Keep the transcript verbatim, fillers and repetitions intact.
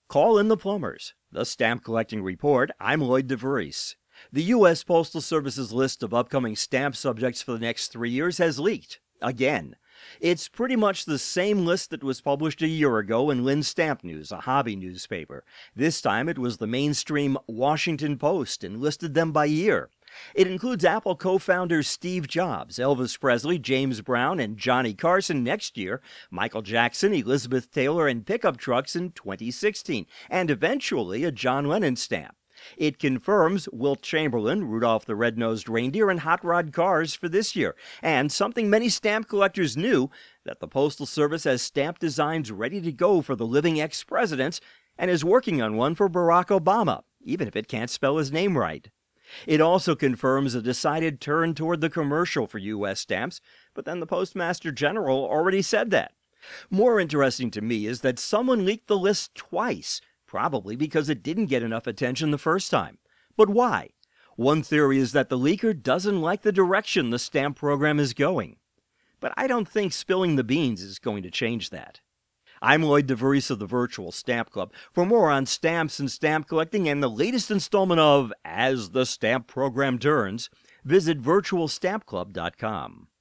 Call in the plumbers. The Stamp Collecting Report. I'm Lloyd DeVries. The U S Postal Service's list of upcoming stamp subjects for the next three years has leaked. Again. It's pretty much the same list that was published a year ago in Lynn's Stamp News, a hobby newspaper. This time it was the mainstream Washington Post and listed them by year. It includes Apple co-founders Steve Jobs, Elvis Presley, James Brown, and Johnny Carson next year, Michael Jackson, Elizabeth Taylor, and pickup trucks in twenty sixteen, and eventually a John Lennon stamp. It confirms Wilt Chamberlain, Rudolph the Red-Nosed Reindeer, and hot rod cars for this year. And something many stamp collectors knew, that the Postal Service has stamp designs ready to go for the living ex-presidents and is working on one for Barack Obama, even if it can't spell his name right. It also confirms a decided turn toward the commercial for U S stamps, but then the Postmaster General already said that. More interesting to me is that someone leaked the list twice, probably because it didn't get enough attention the first time. But why? One theory is that the leaker doesn't like the direction the stamp program is going. But I don't think spilling the beans is going to change that. I'm Lloyd DeVries of the Virtual Stamp Club. For more on stamps and stamp collecting and the latest installment of As the Stamp Program Turns, visit virtual stamp club dot com.